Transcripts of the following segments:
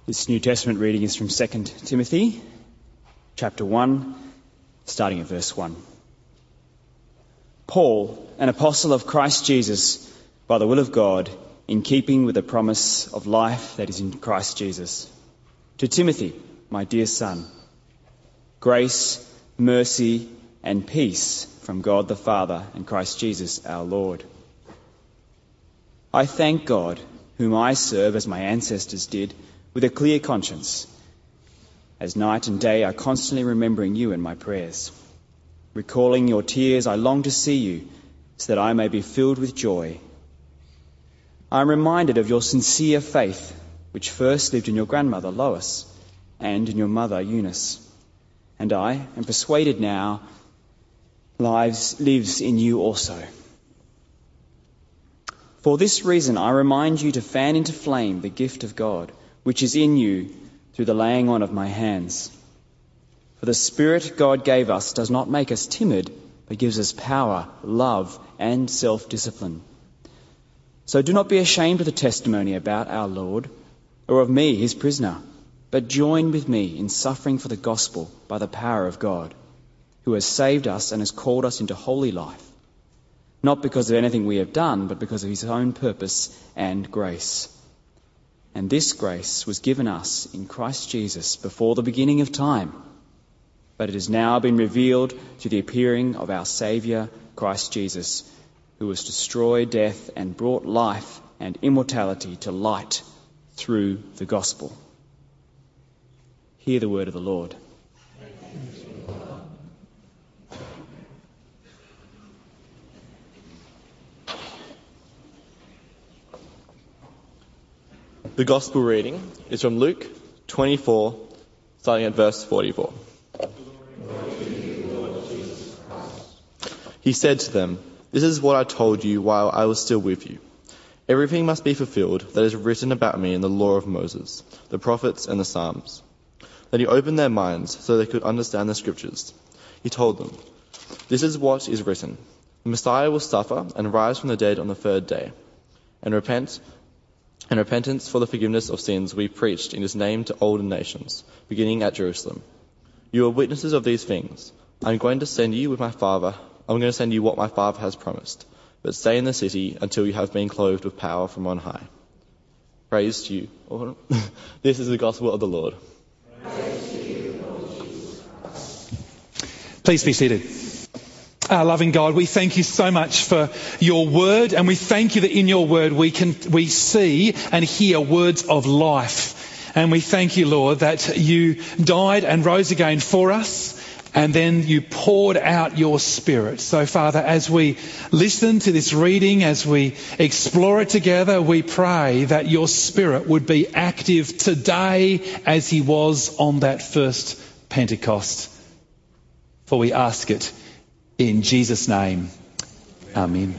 This New Testament reading is from 2 Timothy, chapter 1, starting at verse 1. Paul, an apostle of Christ Jesus, by the will of God, in keeping with the promise of life that is in Christ Jesus. To Timothy, my dear son, grace, mercy, and peace from God the Father and Christ Jesus our Lord. I thank God, whom I serve as my ancestors did, with a clear conscience, as night and day I constantly remembering you in my prayers. Recalling your tears, I long to see you, so that I may be filled with joy. I am reminded of your sincere faith, which first lived in your grandmother Lois and in your mother Eunice, and I am persuaded now lives in you also. For this reason I remind you to fan into flame the gift of God, which is in you through the laying on of my hands. For the Spirit God gave us does not make us timid, but gives us power, love, and self-discipline. So do not be ashamed of the testimony about our Lord, or of me, his prisoner, but join with me in suffering for the gospel by the power of God, who has saved us and has called us into holy life, not because of anything we have done, but because of his own purpose and grace. And this grace was given us in Christ Jesus before the beginning of time, but it has now been revealed through the appearing of our Saviour, Christ Jesus, who has destroyed death and brought life and immortality to light through the gospel. Hear the word of the Lord. The Gospel reading is from Luke 24, starting at verse 44. He said to them, "This is what I told you while I was still with you. Everything must be fulfilled that is written about me in the law of Moses, the prophets and the Psalms." Then he opened their minds so they could understand the scriptures. He told them, "This is what is written. The Messiah will suffer and rise from the dead on the third day, and repentance for the forgiveness of sins we preached in his name to all the nations, beginning at Jerusalem. You are witnesses of these things. I'm going to send you what my Father has promised, but stay in the city until you have been clothed with power from on high." Praise to you, Lord. This is the gospel of the Lord. Praise to you, Lord Jesus Christ. Please be seated. Our loving God, we thank you so much for your word, and we thank you that in your word we see and hear words of life. And we thank you, Lord, that you died and rose again for us, and then you poured out your Spirit. So, Father, as we listen to this reading, as we explore it together, we pray that your Spirit would be active today as he was on that first Pentecost. For we ask it in Jesus' name. Amen.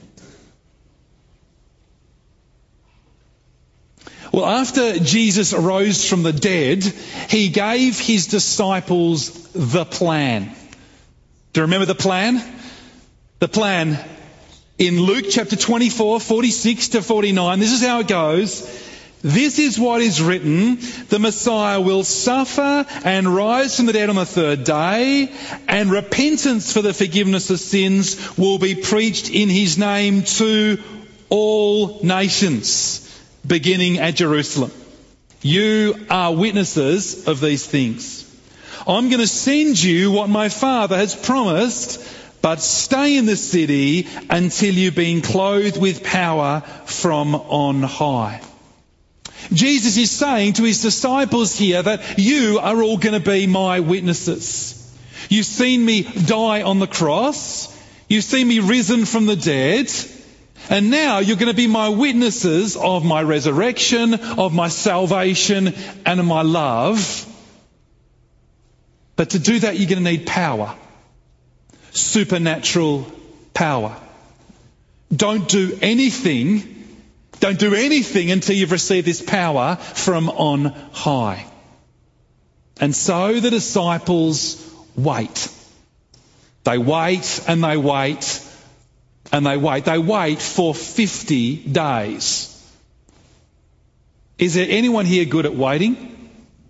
Well, after Jesus rose from the dead, he gave his disciples the plan. Do you remember the plan? The plan in Luke chapter 24, 46 to 49. This is how it goes. "This is what is written, the Messiah will suffer and rise from the dead on the third day, and repentance for the forgiveness of sins will be preached in his name to all nations, beginning at Jerusalem. You are witnesses of these things. I'm going to send you what my Father has promised, but stay in the city until you've been clothed with power from on high." Jesus is saying to his disciples here that you are all going to be my witnesses. You've seen me die on the cross. You've seen me risen from the dead. And now you're going to be my witnesses of my resurrection, of my salvation, and of my love. But to do that, you're going to need power. Supernatural power. Don't do anything until you've received this power from on high. And so the disciples wait. They wait and they wait and they wait. They wait for 50 days. Is there anyone here good at waiting?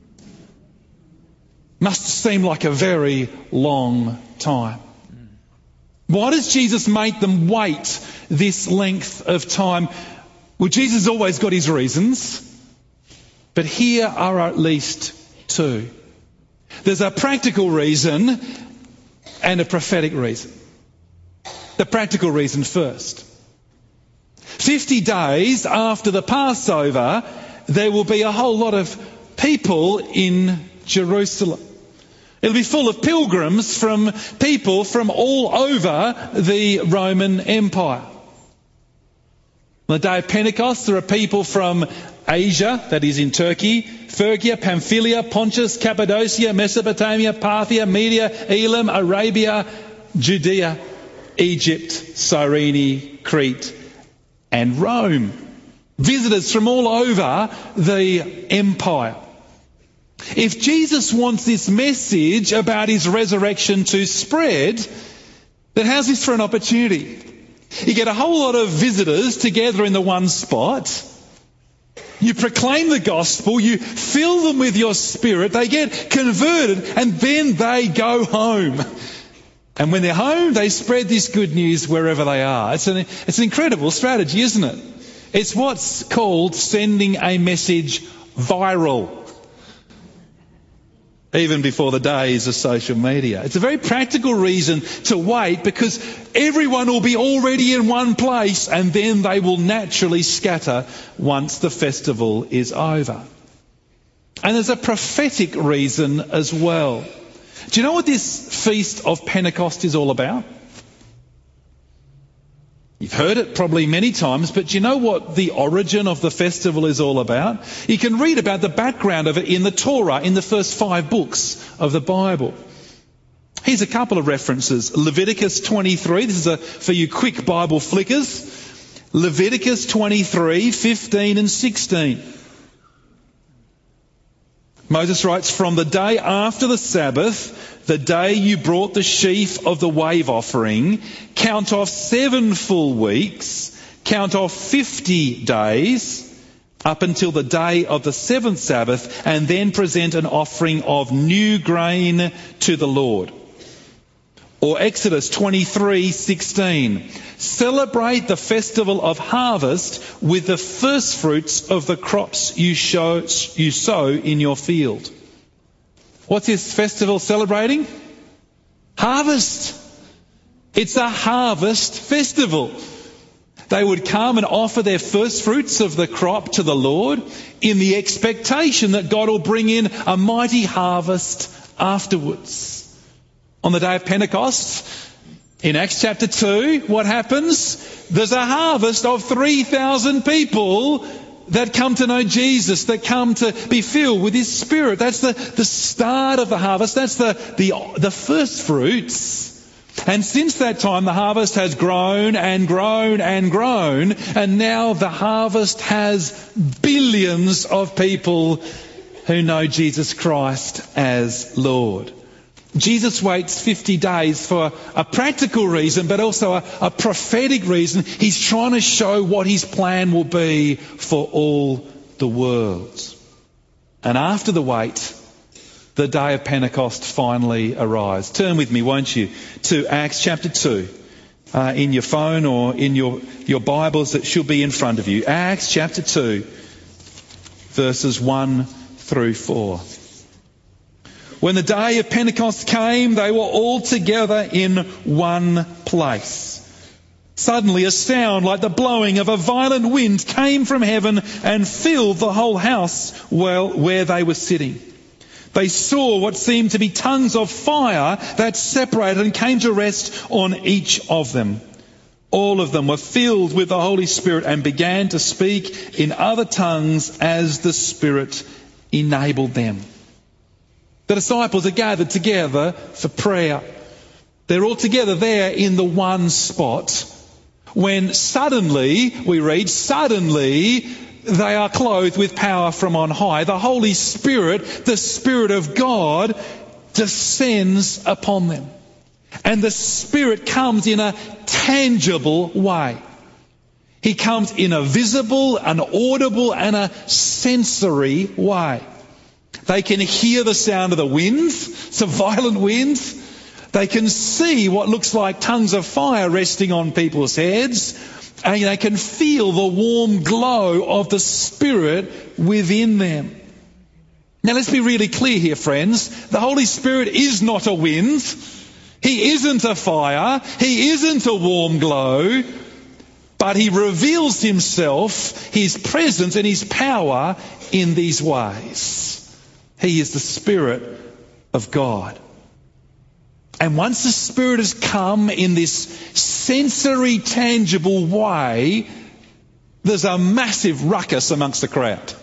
Must seem like a very long time. Why does Jesus make them wait this length of time? Well, Jesus has always got his reasons, but here are at least two. There's a practical reason and a prophetic reason. The practical reason first. 50 days after the Passover, there will be a whole lot of people in Jerusalem. It'll be full of pilgrims from people from all over the Roman Empire. On the day of Pentecost, there are people from Asia, that is in Turkey, Phrygia, Pamphylia, Pontus, Cappadocia, Mesopotamia, Parthia, Media, Elam, Arabia, Judea, Egypt, Cyrene, Crete, and Rome. Visitors from all over the empire. If Jesus wants this message about his resurrection to spread, then how's this for an opportunity? You get a whole lot of visitors together in the one spot. You proclaim the gospel, you fill them with your spirit, they get converted, and then they go home. And when they're home, they spread this good news wherever they are. It's an incredible strategy, isn't it? It's what's called sending a message viral. Even before the days of social media. It's a very practical reason to wait because everyone will be already in one place and then they will naturally scatter once the festival is over. And there's a prophetic reason as well. Do you know what this Feast of Pentecost is all about? You've heard it probably many times, but do you know what the origin of the festival is all about? You can read about the background of it in the Torah, in the first 5 books of the Bible. Here's a couple of references. Leviticus 23, this is for you quick Bible flickers. Leviticus 23, 15 and 16. Moses writes, "From the day after the Sabbath, the day you brought the sheaf of the wave offering, count off 7 full weeks, count off 50 days, up until the day of the 7th Sabbath, and then present an offering of new grain to the Lord." Or Exodus 23:16, "Celebrate the festival of harvest with the first fruits of the crops you sow in your field." What's this festival celebrating? Harvest. It's a harvest festival. They would come and offer their first fruits of the crop to the Lord in the expectation that God will bring in a mighty harvest afterwards. On the day of Pentecost, in Acts chapter 2, what happens? There's a harvest of 3,000 people that come to know Jesus, that come to be filled with His Spirit. That's the start of the harvest. That's the first fruits. And since that time, the harvest has grown and grown and grown, and now the harvest has billions of people who know Jesus Christ as Lord. Jesus waits 50 days for a practical reason, but also a prophetic reason. He's trying to show what His plan will be for all the world. And after the wait, the day of Pentecost finally arrives. Turn with me, won't you, to Acts chapter 2. In your phone or in your Bibles that should be in front of you. Acts chapter 2, verses 1 through 4. When the day of Pentecost came, they were all together in one place. Suddenly a sound like the blowing of a violent wind came from heaven and filled the whole house where they were sitting. They saw what seemed to be tongues of fire that separated and came to rest on each of them. All of them were filled with the Holy Spirit and began to speak in other tongues as the Spirit enabled them. The disciples are gathered together for prayer. They're all together there in the one spot when suddenly, we read, suddenly they are clothed with power from on high. The Holy Spirit, the Spirit of God, descends upon them. And the Spirit comes in a tangible way. He comes in a visible, an audible, and a sensory way. They can hear the sound of the winds, some violent winds. They can see what looks like tongues of fire resting on people's heads. And they can feel the warm glow of the Spirit within them. Now let's be really clear here, friends. The Holy Spirit is not a wind. He isn't a fire. He isn't a warm glow. But He reveals Himself, His presence and His power in these ways. He is the Spirit of God. And once the Spirit has come in this sensory, tangible way, there's a massive ruckus amongst the crowd.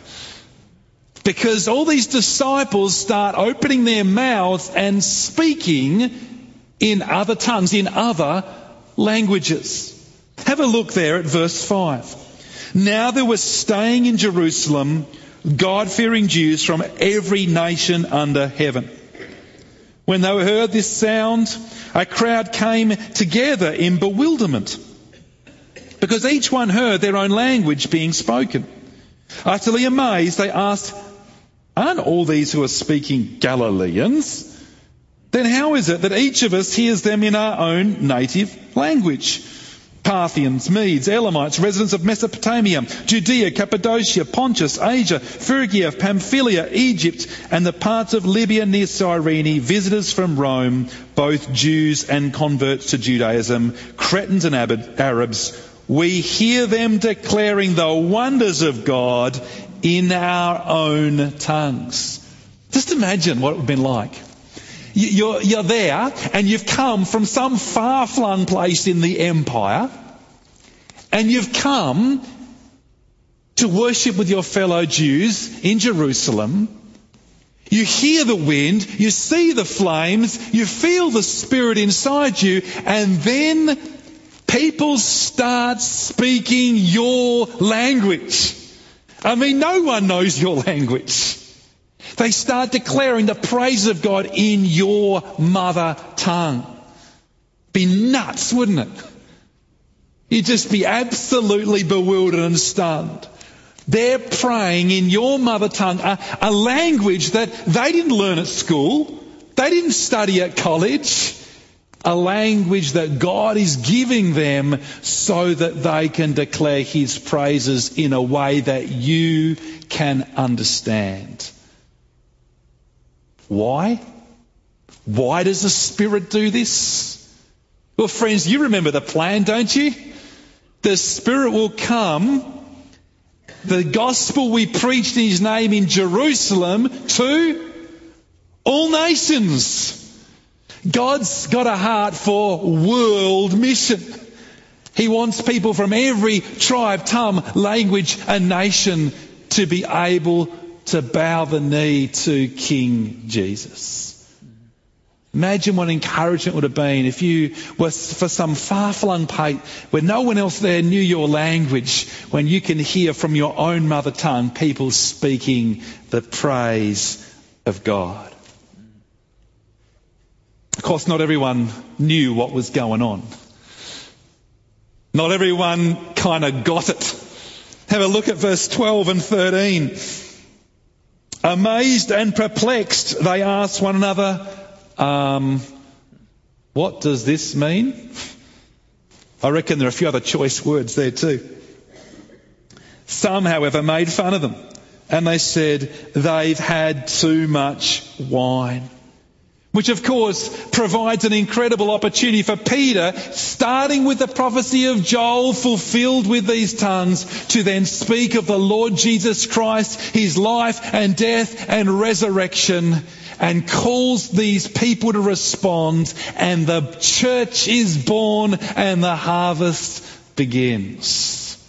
Because all these disciples start opening their mouths and speaking in other tongues, in other languages. Have a look there at verse 5. Now there were staying in Jerusalem God-fearing Jews from every nation under heaven. When they heard this sound, a crowd came together in bewilderment, because each one heard their own language being spoken. Utterly amazed, they asked, "Aren't all these who are speaking Galileans? Then how is it that each of us hears them in our own native language? Parthians, Medes, Elamites, residents of Mesopotamia, Judea, Cappadocia, Pontus, Asia, Phrygia, Pamphylia, Egypt, and the parts of Libya near Cyrene, visitors from Rome, both Jews and converts to Judaism, Cretans and Arabs, we hear them declaring the wonders of God in our own tongues." Just imagine what it would have been like. You're there and you've come from some far-flung place in the empire, and you've come to worship with your fellow Jews in Jerusalem. You hear the wind, you see the flames, you feel the Spirit inside you, and then people start speaking your language. I mean, no one knows your language. They start declaring the praise of God in your mother tongue. Be nuts, wouldn't it? You'd just be absolutely bewildered and stunned. They're praying in your mother tongue, a language that they didn't learn at school, they didn't study at college, a language that God is giving them so that they can declare His praises in a way that you can understand. Why? Why does the Spirit do this? Well, friends, you remember the plan, don't you? The Spirit will come. The gospel we preached in His name in Jerusalem to all nations. God's got a heart for world mission. He wants people from every tribe, tongue, language and nation to be able to bow the knee to King Jesus. Imagine what encouragement would have been if you were for some far-flung place where no one else there knew your language, when you can hear from your own mother tongue people speaking the praise of God. Of course, not everyone knew what was going on. Not everyone kind of got it. Have a look at verse 12 and 13. Amazed and perplexed, they asked one another, what does this mean? I reckon there are a few other choice words there too. Some, however, made fun of them, and they said they've had too much wine. Which of course provides an incredible opportunity for Peter, starting with the prophecy of Joel fulfilled with these tongues, to then speak of the Lord Jesus Christ, His life and death and resurrection, and calls these people to respond, and the church is born and the harvest begins.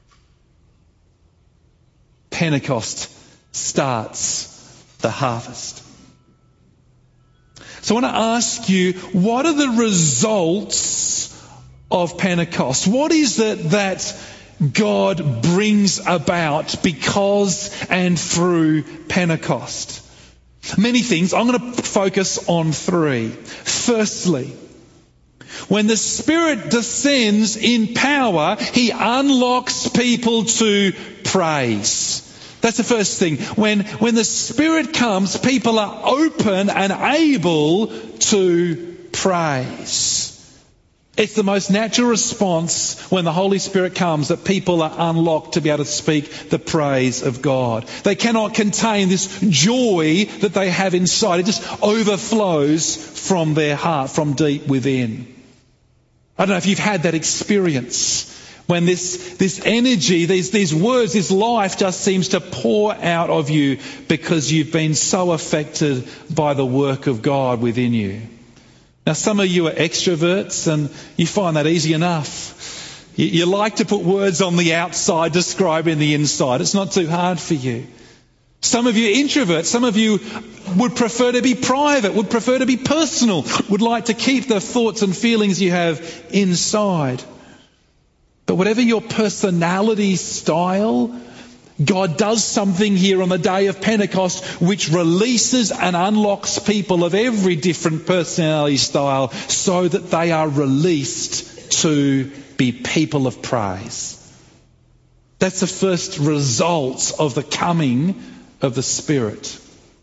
Pentecost starts the harvest. So I want to ask you, what are the results of Pentecost? What is it that God brings about because and through Pentecost? Many things. I'm going to focus on three. Firstly, When the Spirit descends in power, He unlocks people to praise. That's the first thing. When the Spirit comes, people are open and able to praise. It's the most natural response when the Holy Spirit comes, that people are unlocked to be able to speak the praise of God. They cannot contain this joy that they have inside. It just overflows from their heart, from deep within. I don't know if you've had that experience when this energy, these words, this life just seems to pour out of you because you've been so affected by the work of God within you. Now, some of you are extroverts and you find that easy enough. You like to put words on the outside describing the inside. It's not too hard for you. Some of you are introverts. Some of you would prefer to be private, would prefer to be personal, would like to keep the thoughts and feelings you have inside. But whatever your personality style, God does something here on the day of Pentecost which releases and unlocks people of every different personality style so that they are released to be people of praise. That's the first result of the coming of the Spirit.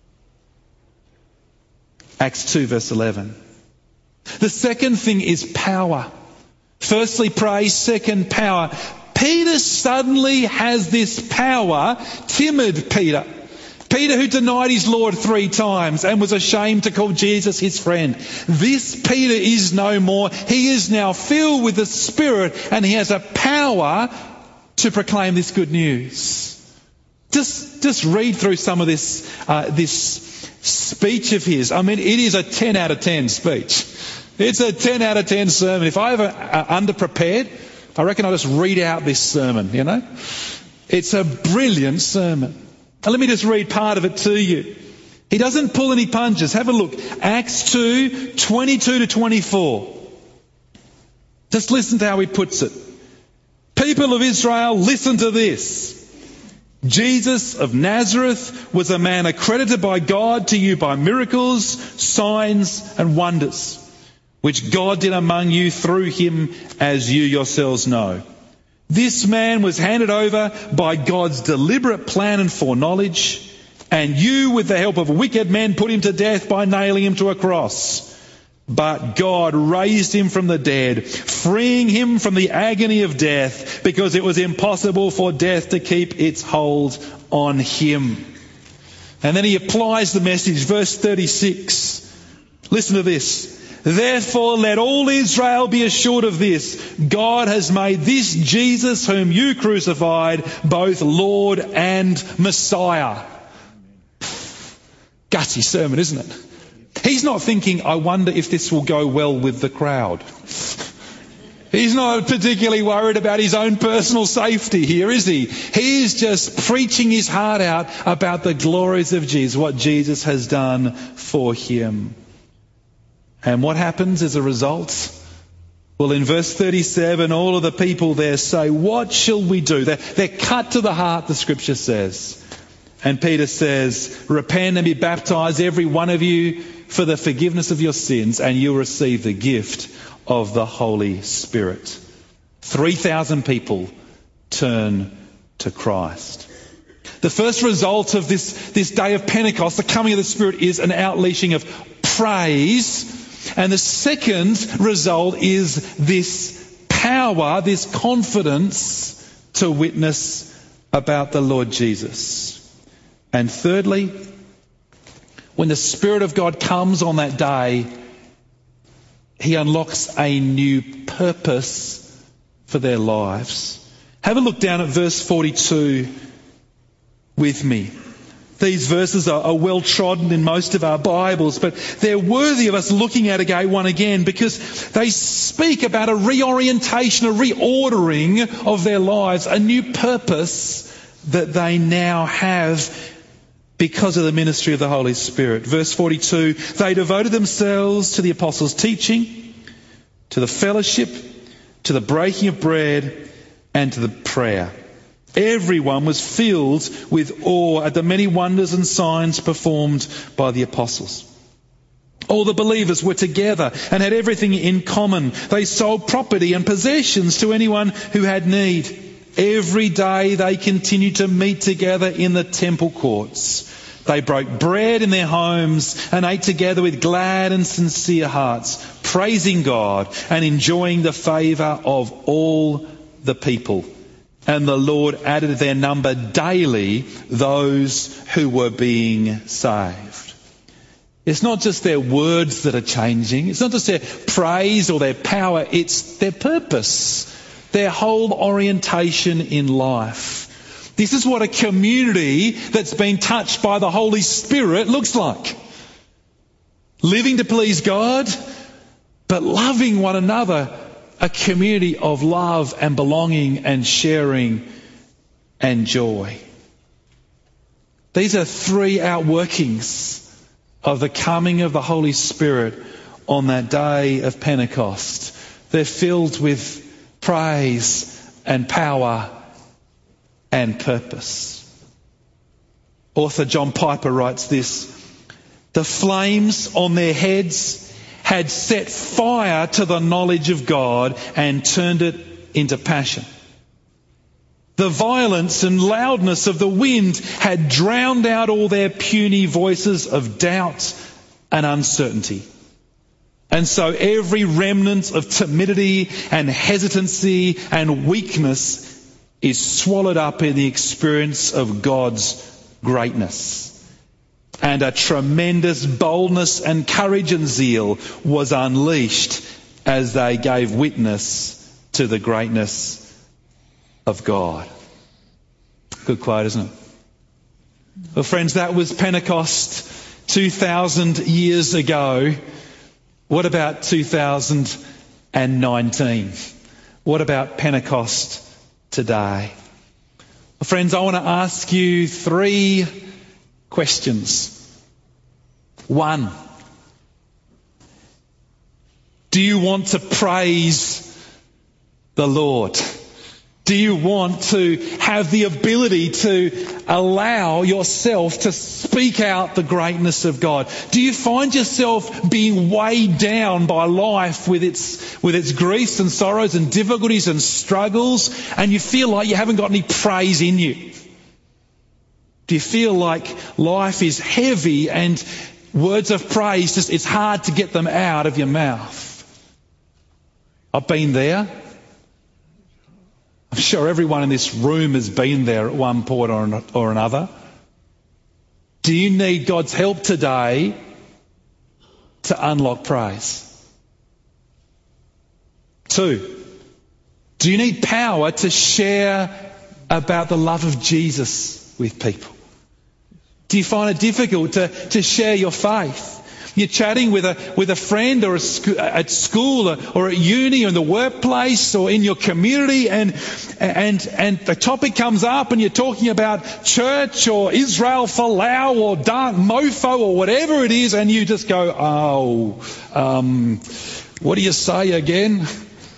Acts 2 verse 11. The second thing is power. Firstly, praise. Second, power. Peter suddenly has this power. Timid Peter. Peter who denied his Lord 3 times and was ashamed to call Jesus his friend. This Peter is no more. He is now filled with the Spirit and he has a power to proclaim this good news. Just read through some of this speech of his. I mean, it is a 10 out of 10 speech. It's a 10 out of 10 sermon. If I ever underprepared, I reckon I'll just read out this sermon, you know. It's a brilliant sermon. And let me just read part of it to you. He doesn't pull any punches. Have a look. Acts 2, 22 to 24. Just listen to how he puts it. People of Israel, listen to this. Jesus of Nazareth was a man accredited by God to you by miracles, signs and wonders, which God did among you through him, as you yourselves know. This man was handed over by God's deliberate plan and foreknowledge, and you, with the help of wicked men, put him to death by nailing him to a cross. But God raised him from the dead, freeing him from the agony of death, because it was impossible for death to keep its hold on him. And then he applies the message, verse 36. Listen to this. Therefore, let all Israel be assured of this. God has made this Jesus whom you crucified both Lord and Messiah. Gutsy sermon, isn't it? He's not thinking, I wonder if this will go well with the crowd. He's not particularly worried about his own personal safety here, is he? He's just preaching his heart out about the glories of Jesus, what Jesus has done for him. And what happens as a result? Well, in verse 37, all of the people there say, what shall we do? They're cut to the heart, the scripture says. And Peter says, repent and be baptized, every one of you, for the forgiveness of your sins, and you'll receive the gift of the Holy Spirit. 3,000 people turn to Christ. The first result of this day of Pentecost, the coming of the Spirit, is an outleashing of praise. And the second result is this power, this confidence to witness about the Lord Jesus. And thirdly, when the Spirit of God comes on that day, he unlocks a new purpose for their lives. Have a look down at verse 42 with me. These verses are well trodden in most of our Bibles, but they're worthy of us looking at one again because they speak about a reorientation, a reordering of their lives, a new purpose that they now have because of the ministry of the Holy Spirit. Verse 42, they devoted themselves to the apostles' teaching, to the fellowship, to the breaking of bread, and to the prayer. Everyone was filled with awe at the many wonders and signs performed by the apostles. All the believers were together and had everything in common. They sold property and possessions to anyone who had need. Every day they continued to meet together in the temple courts. They broke bread in their homes and ate together with glad and sincere hearts, praising God and enjoying the favour of all the people. And the Lord added to their number daily those who were being saved. It's not just their words that are changing. It's not just their praise or their power. It's their purpose, their whole orientation in life. This is what a community that's been touched by the Holy Spirit looks like. Living to please God, but loving one another. A community of love and belonging and sharing and joy. These are three outworkings of the coming of the Holy Spirit on that day of Pentecost. They're filled with praise and power and purpose. Author John Piper writes this: the flames on their heads had set fire to the knowledge of God and turned it into passion. The violence and loudness of the wind had drowned out all their puny voices of doubt and uncertainty. And so every remnant of timidity and hesitancy and weakness is swallowed up in the experience of God's greatness. And a tremendous boldness and courage and zeal was unleashed as they gave witness to the greatness of God. Good quote, isn't it? Well, friends, that was Pentecost 2,000 years ago. What about 2019? What about Pentecost today? Well, friends, I want to ask you three questions. 1, do you want to praise the Lord? Do you want to have the ability to allow yourself to speak out the greatness of God? Do you find yourself being weighed down by life with its griefs and sorrows and difficulties and struggles, and you feel like you haven't got any praise in you? Do you feel like life is heavy and words of praise, it's hard to get them out of your mouth? I've been there. I'm sure everyone in this room has been there at one point or another. Do you need God's help today to unlock praise? 2, do you need power to share about the love of Jesus with people? Do you find it difficult to share your faith? You're chatting with a friend or at school or at uni or in the workplace or in your community, and the topic comes up and you're talking about church or Israel Folau or Dark Mofo or whatever it is, and you just go, what do you say again?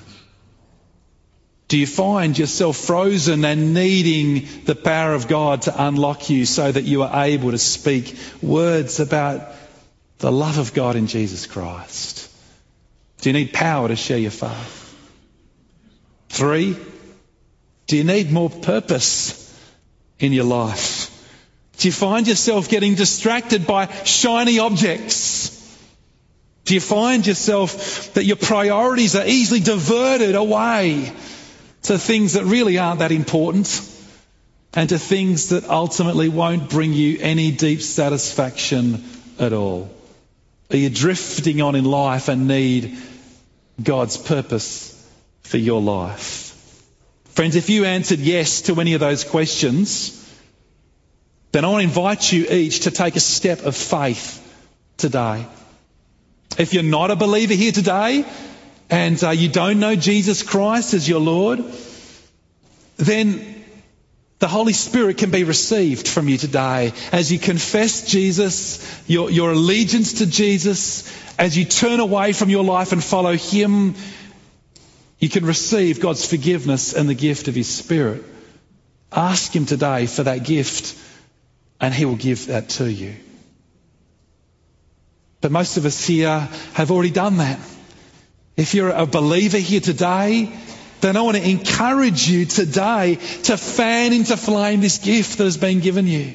Do you find yourself frozen and needing the power of God to unlock you so that you are able to speak words about the love of God in Jesus Christ? Do you need power to share your faith? 3, do you need more purpose in your life? Do you find yourself getting distracted by shiny objects? Do you find yourself that your priorities are easily diverted away to things that really aren't that important and to things that ultimately won't bring you any deep satisfaction at all? Are you drifting on in life and need God's purpose for your life? Friends, if you answered yes to any of those questions, then I want to invite you each to take a step of faith today. If you're not a believer here today and you don't know Jesus Christ as your Lord, then the Holy Spirit can be received from you today as you confess Jesus, your allegiance to Jesus. As you turn away from your life and follow Him, you can receive God's forgiveness and the gift of His Spirit. Ask Him today for that gift and He will give that to you. But most of us here have already done that. If you're a believer here today, then I want to encourage you today to fan into flame this gift that has been given you.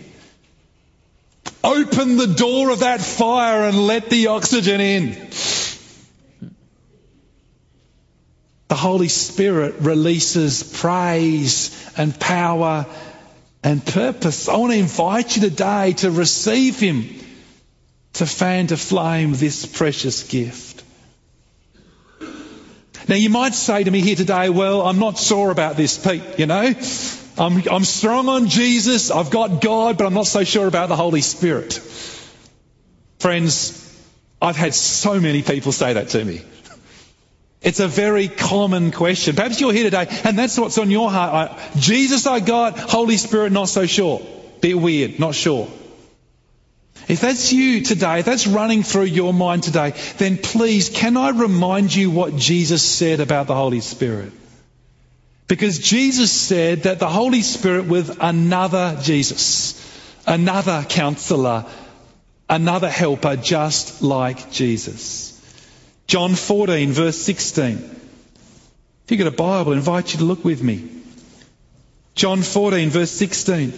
Open the door of that fire and let the oxygen in. The Holy Spirit releases praise and power and purpose. I want to invite you today to receive Him, to fan to flame this precious gift. Now you might say to me here today, well, I'm not sure about this, Pete, you know. I'm strong on Jesus, I've got God, but I'm not so sure about the Holy Spirit. Friends, I've had so many people say that to me. It's a very common question. Perhaps you're here today and that's what's on your heart. Jesus I got, Holy Spirit not so sure. Bit weird, not sure. If that's you today, if that's running through your mind today, then please, can I remind you what Jesus said about the Holy Spirit? Because Jesus said that the Holy Spirit was another Jesus, another counselor, another helper just like Jesus. John 14 verse 16. If you've got a Bible, I invite you to look with me. John 14 verse 16.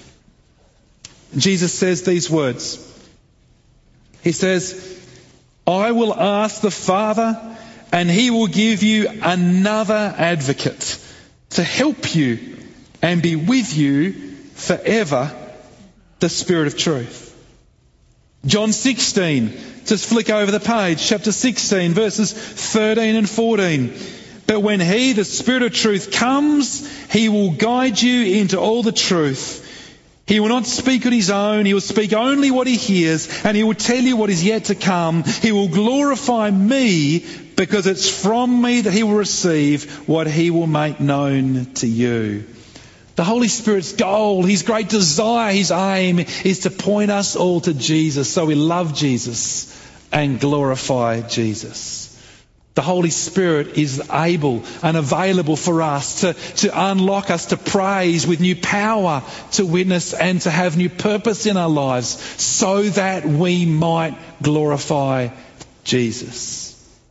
Jesus says these words. He says, I will ask the Father and He will give you another advocate to help you and be with you forever, the Spirit of truth. John 16, just flick over the page, chapter 16, verses 13 and 14. But when He, the Spirit of truth, comes, He will guide you into all the truth. He will not speak on His own. He will speak only what He hears, and He will tell you what is yet to come. He will glorify Me, because it's from Me that He will receive what He will make known to you. The Holy Spirit's goal, His great desire, His aim is to point us all to Jesus, so we love Jesus and glorify Jesus. The Holy Spirit is able and available for us to unlock us to praise with new power, to witness and to have new purpose in our lives so that we might glorify Jesus.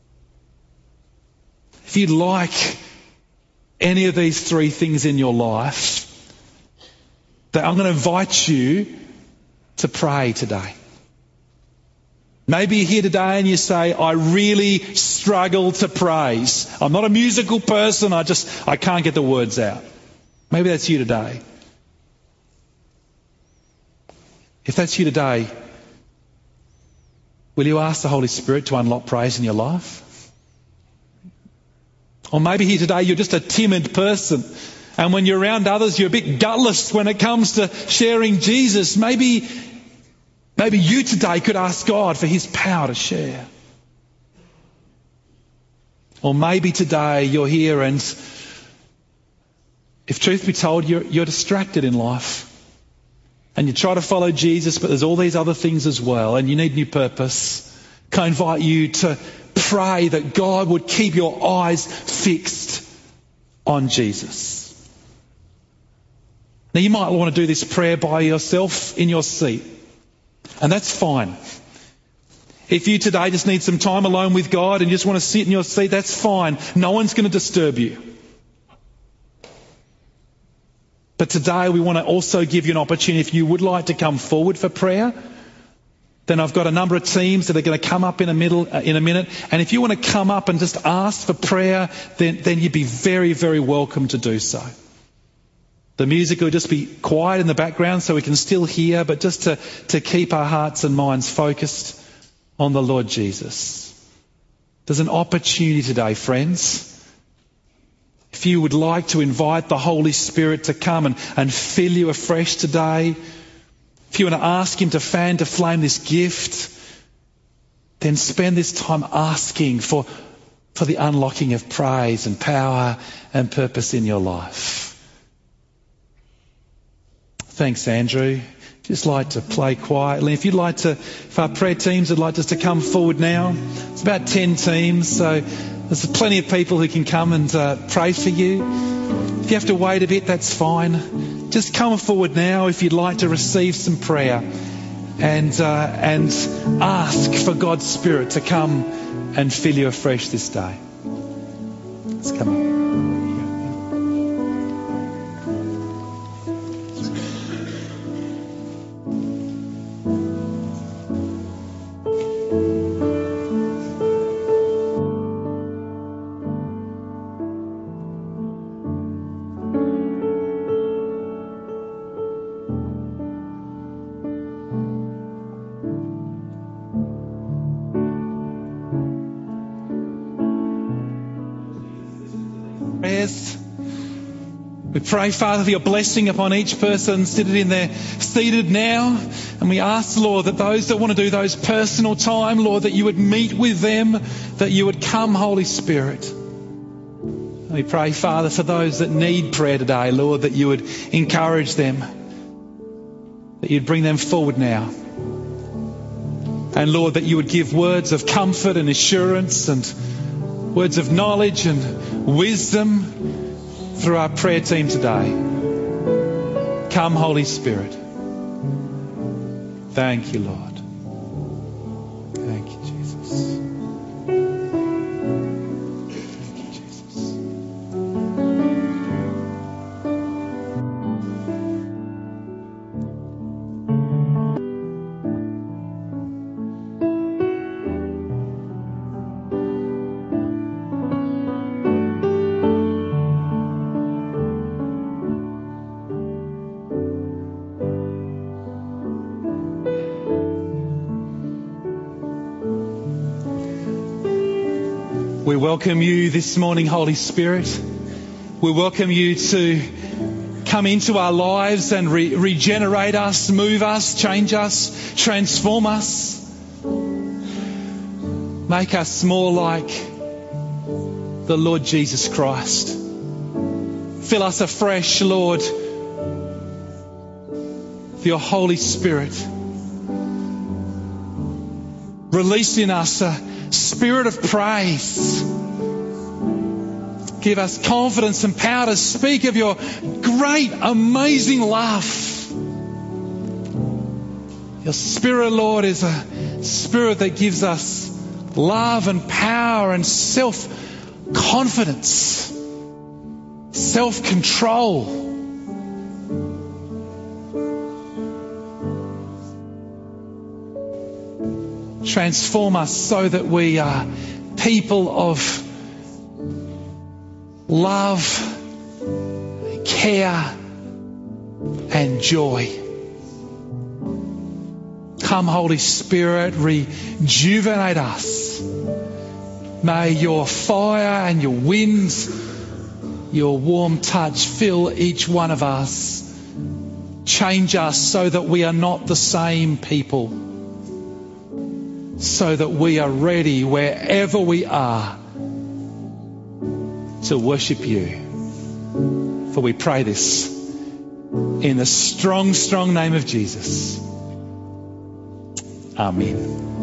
If you'd like any of these three things in your life, then I'm going to invite you to pray today. Maybe you're here today and you say, I really struggle to praise. I'm not a musical person, I can't get the words out. Maybe that's you today. If that's you today, will you ask the Holy Spirit to unlock praise in your life? Or maybe here today you're just a timid person, and when you're around others you're a bit gutless when it comes to sharing Jesus. Maybe you today could ask God for His power to share. Or maybe today you're here and, if truth be told, you're distracted in life. And you try to follow Jesus, but there's all these other things as well, and you need new purpose. Can I invite you to pray that God would keep your eyes fixed on Jesus? Now you might want to do this prayer by yourself in your seat. And that's fine. If you today just need some time alone with God and you just want to sit in your seat, that's fine. No one's going to disturb you. But today we want to also give you an opportunity, if you would like to come forward for prayer, then I've got a number of teams that are going to come up in a minute. And if you want to come up and just ask for prayer, then you'd be very, very welcome to do so. The music will just be quiet in the background so we can still hear, but just to keep our hearts and minds focused on the Lord Jesus. There's an opportunity today, friends. If you would like to invite the Holy Spirit to come and fill you afresh today, if you want to ask Him to fan to flame this gift, then spend this time asking for the unlocking of praise and power and purpose in your life. Thanks, Andrew. Just like to play quietly. If you'd like to, if our prayer teams would like us to come forward now, it's about 10 teams, so there's plenty of people who can come and pray for you. If you have to wait a bit, that's fine. Just come forward now if you'd like to receive some prayer. and ask for God's Spirit to come and fill you afresh this day. Let's come on. We pray, Father, for your blessing upon each person seated now. And we ask, Lord, that those that want to do those personal time, Lord, that you would meet with them, that you would come, Holy Spirit. And we pray, Father, for those that need prayer today, Lord, that you would encourage them, that you'd bring them forward now. And Lord, that you would give words of comfort and assurance and words of knowledge and wisdom through our prayer team today. Come, Holy Spirit. Thank you, Lord. Thank you, Jesus. Thank you, Jesus. We welcome you this morning, Holy Spirit. We welcome you to come into our lives and regenerate us, move us, change us, transform us. Make us more like the Lord Jesus Christ. Fill us afresh, Lord, with your Holy Spirit. Release in us a spirit of praise. Give us confidence and power to speak of your great, amazing love. Your Spirit, Lord, is a Spirit that gives us love and power and self-confidence, self-control. Transform us so that we are people of love, care, and joy. Come, Holy Spirit, rejuvenate us. May your fire and your winds, your warm touch fill each one of us. Change us so that we are not the same people. So that we are ready wherever we are to worship you. For we pray this in the strong, strong name of Jesus. Amen.